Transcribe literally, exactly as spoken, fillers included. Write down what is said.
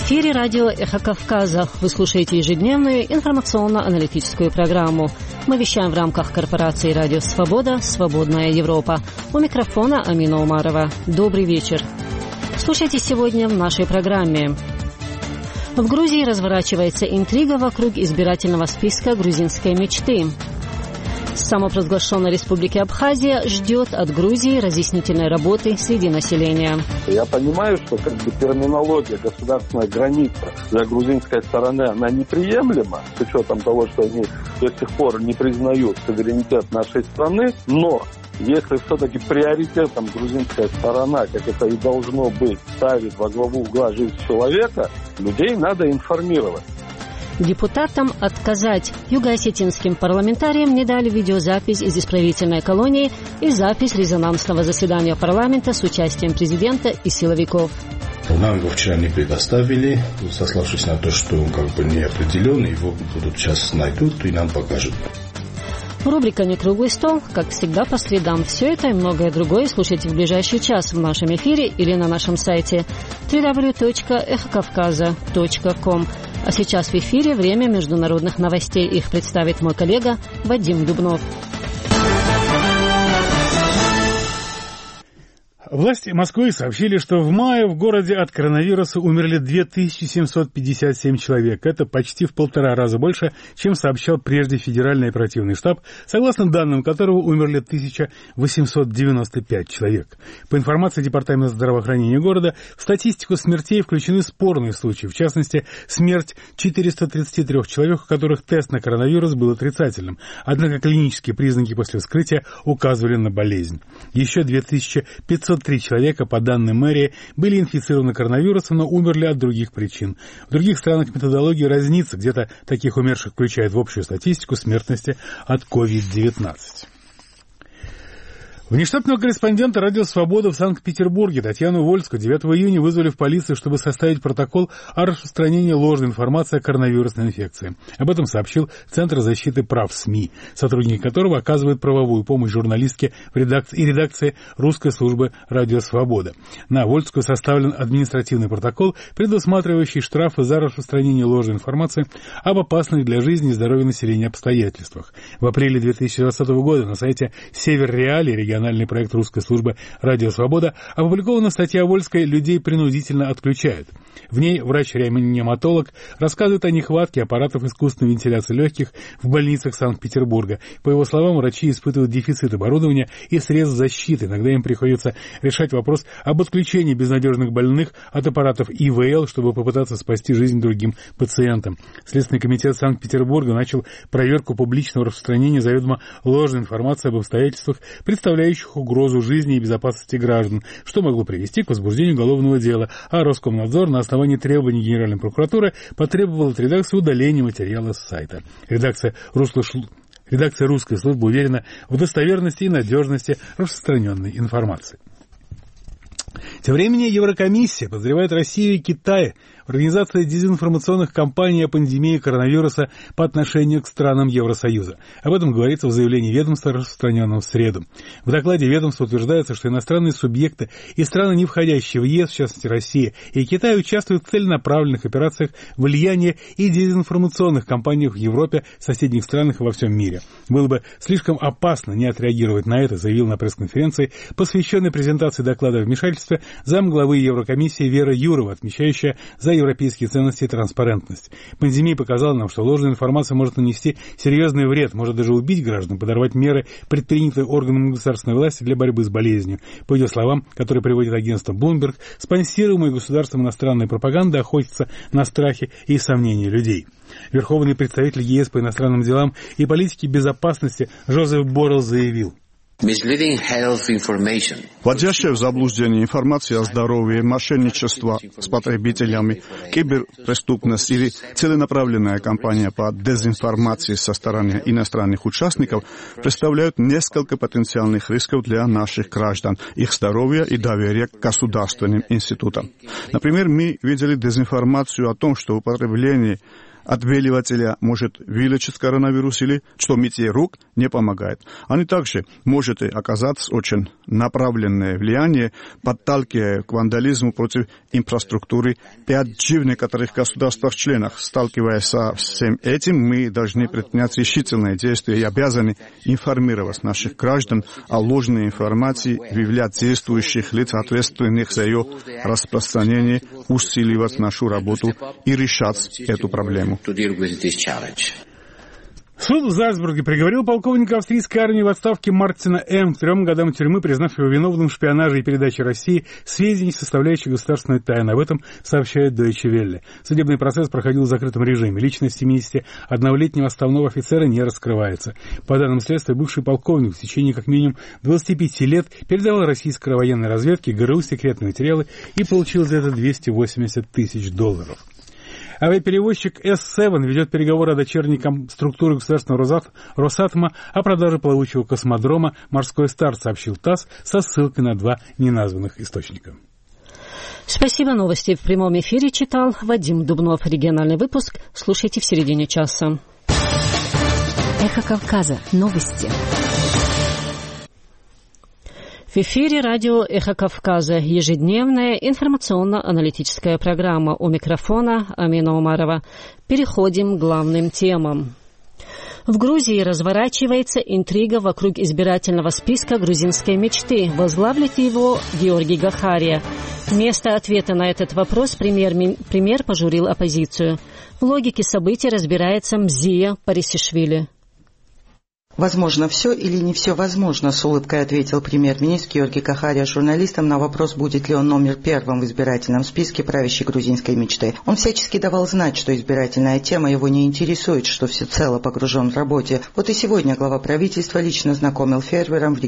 эфире радио «Эхо Кавказа». Вы слушаете ежедневную информационно-аналитическую программу. Мы вещаем в рамках корпорации «Радио Свобода. Свободная Европа». У микрофона Амина Умарова. Добрый вечер. Слушайте сегодня в нашей программе. В Грузии разворачивается интрига вокруг избирательного списка грузинской мечты. Самопровозглашенная Республика Абхазия ждет от Грузии разъяснительной работы среди населения. Я понимаю, что как бы терминология «государственная граница» для грузинской стороны она неприемлема, с учетом того, что они до сих пор не признают суверенитет нашей страны, но если все-таки приоритетом грузинская сторона, как это и должно быть, ставит во главу угла жизнь человека, людей надо информировать. Депутатам отказать. Юго-осетинским парламентариям не дали видеозапись из исправительной колонии и запись резонансного заседания парламента с участием президента и силовиков. Нам его вчера не предоставили, сославшись на то, что он как бы не определен, его будут сейчас найдут и нам покажут. Рубрика «Не круглый стол», как всегда, по средам. Все это и многое другое слушайте в ближайший час в нашем эфире или на нашем сайте дабл ю дабл ю дабл ю точка эхо кавказа точка ком. А сейчас в эфире время международных новостей. Их представит мой коллега Вадим Дубнов. Власти Москвы сообщили, что в мае в городе от коронавируса умерли две тысячи семьсот пятьдесят семь человек. Это почти в полтора раза больше, чем сообщал прежде Федеральный оперативный штаб, согласно данным которого умерли тысяча восемьсот девяносто пять человек. По информации Департамента здравоохранения города, в статистику смертей включены спорные случаи, в частности, смерть четыреста тридцать три человек, у которых тест на коронавирус был отрицательным. Однако клинические признаки после вскрытия указывали на болезнь. Еще две тысячи пятьсот три человека, по данным мэрии, были инфицированы коронавирусом, но умерли от других причин. В других странах методология разнится, где-то таких умерших включают в общую статистику смертности от ковид девятнадцать. Внештатного корреспондента «Радио Свобода» в Санкт-Петербурге Татьяну Вольскую девятого июня вызвали в полицию, чтобы составить протокол о распространении ложной информации о коронавирусной инфекции. Об этом сообщил Центр защиты прав СМИ, сотрудники которого оказывают правовую помощь журналистке в редакции и редакции русской службы «Радио Свобода». На Вольскую составлен административный протокол, предусматривающий штрафы за распространение ложной информации об опасных для жизни и здоровья населения обстоятельствах. В апреле две тысячи двадцатого года на сайте «Север Реалии» региональный Региональный проект русской службы «Радио Свобода» опубликована статья Вольской «Людей принудительно отключают». В ней врач-реаниматолог рассказывает о нехватке аппаратов искусственной вентиляции легких в больницах Санкт-Петербурга. По его словам, врачи испытывают дефицит оборудования и средств защиты. Иногда им приходится решать вопрос об отключении безнадежных больных от аппаратов И В Л, чтобы попытаться спасти жизнь другим пациентам. Следственный комитет Санкт-Петербурга начал проверку публичного распространения заведомо ложной информации об обстоятельствах, представляющих угрозу жизни и безопасности граждан, что могло привести к возбуждению уголовного дела, а Роскомнадзор на основании требований Генеральной прокуратуры потребовал от редакции удаления материала с сайта. Редакция «Русло Шлу». Редакция русской службы уверена в достоверности и надежности распространенной информации. Тем временем Еврокомиссия подозревает Россию и Китай в организации дезинформационных кампаний о пандемии коронавируса по отношению к странам Евросоюза. Об этом говорится в заявлении ведомства, распространенном в среду. В докладе ведомства утверждается, что иностранные субъекты и страны, не входящие в ЕС, в частности Россия и Китай, участвуют в целенаправленных операциях влияния и дезинформационных кампаниях в Европе, соседних странах и во всем мире. Было бы слишком опасно не отреагировать на это, заявил на пресс-конференции, посвященной презентации доклада о вмешательстве, замглавы Еврокомиссии Вера Юрова, отмечающая за европейские ценности и транспарентность. Пандемия показала нам, что ложная информация может нанести серьезный вред, может даже убить граждан, подорвать меры, предпринятые органами государственной власти для борьбы с болезнью. По ее словам, которые приводит агентство Bloomberg, спонсируемая государством иностранная пропаганда охотится на страхи и сомнения людей. Верховный представитель ЕС по иностранным делам и политике безопасности Жозеф Боррелл заявил: Вводящая в заблуждение информация о здоровье, мошенничество с потребителями, киберпреступность или целенаправленная кампания по дезинформации со стороны иностранных участников представляют несколько потенциальных рисков для наших граждан, их здоровья и доверия к государственным институтам. Например, мы видели дезинформацию о том, что употребление отбеливателя может вылечить коронавирус или что мытье рук не помогает. Они также может оказать очень направленное влияние, подталкивая к вандализму против инфраструктуры пять джи в некоторых государствах-членах. Сталкиваясь со всем этим, мы должны предпринять решительные действия и обязаны информировать наших граждан о ложной информации, выявлять действующих лиц, ответственных за ее распространение, усиливать нашу работу и решать эту проблему. Суд в Зальцбурге приговорил полковника австрийской армии в отставке Мартина М. к трем годам тюрьмы, признав его виновным в шпионаже и передаче России сведений, составляющих государственную тайну. Об этом сообщает Deutsche Welle. Судебный процесс проходил в закрытом режиме. Личность семидесятиоднолетнего отставного офицера не раскрывается. По данным следствия, бывший полковник в течение как минимум двадцати пяти лет передавал российской военной разведке ГРУ секретные материалы и получил за это двести восемьдесят тысяч долларов. Авиаперевозчик эс семь ведет переговоры о дочерней структуре государственного Росатома о продаже плавучего космодрома «Морской старт», сообщил ТАСС со ссылкой на два неназванных источника. Спасибо. Новости в прямом эфире читал Вадим Дубнов. Региональный выпуск слушайте в середине часа. Эхо Кавказа. Новости. В эфире радио «Эхо Кавказа». Ежедневная информационно-аналитическая программа. У микрофона Амина Умарова. Переходим к главным темам. В Грузии разворачивается интрига вокруг избирательного списка грузинской мечты. Возглавит его Георгий Гахария. Вместо ответа на этот вопрос премьер, премьер пожурил оппозицию. В логике событий разбирается Мзия Парисишвили. Возможно все или не все возможно, с улыбкой ответил премьер-министр Георгий Гахария журналистам на вопрос, будет ли он номер первым в избирательном списке правящей грузинской мечты. Он всячески давал знать, что избирательная тема его не интересует, что всецело погружен в работе. Вот и сегодня глава правительства лично знакомил фермерам в